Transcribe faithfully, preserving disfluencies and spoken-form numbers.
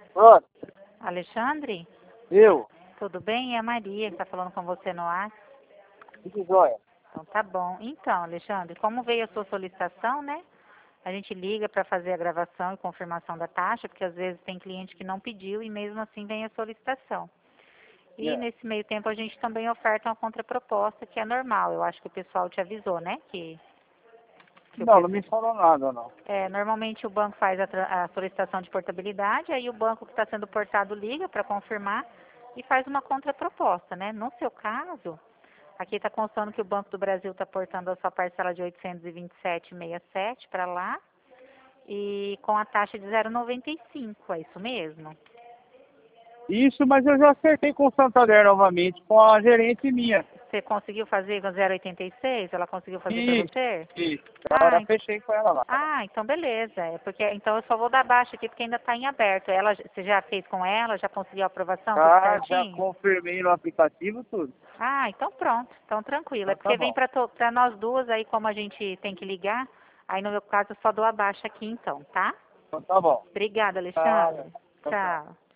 Pronto, Alexandre, eu. tudo bem? É a Maria que está falando com você no ar. Que joia. Então tá bom. Então, Alexandre, como veio a sua solicitação, né? A gente liga para fazer a gravação e confirmação da taxa, porque às vezes tem cliente que não pediu e mesmo assim vem a solicitação. E É. nesse meio tempo a gente também oferta uma contraproposta, que é normal. Eu acho que o pessoal te avisou, né? Que, que o Não, não pessoal, me falou nada, não. é, normalmente o banco faz a, tra- a solicitação de portabilidade, aí o banco que está sendo portado liga para confirmar e faz uma contraproposta, né? No seu caso, aqui está constando que o Banco do Brasil está portando a sua parcela de oitocentos e vinte e sete vírgula sessenta e sete para lá e com a taxa de zero vírgula noventa e cinco, é isso mesmo? Isso, mas eu já acertei com o Santander novamente, com a gerente minha. Você conseguiu fazer com zero vírgula oitenta e seis? Ela conseguiu fazer para Isso, você? isso. Ah, Já en- fechei com ela lá. ah, então beleza. É porque então eu só vou dar baixa aqui porque ainda está em aberto. Ela, você já fez com ela? Já conseguiu a aprovação? Tudo Já, já certinho? confirmei no aplicativo tudo. Ah, então pronto. Então tranquilo. É Então tá porque vem bom. para nós duas aí, como a gente tem que ligar, aí no meu caso eu só dou a baixa aqui então, tá? Então tá bom. Obrigada, Tá, Alexandre. tchau, tchau. Tchau.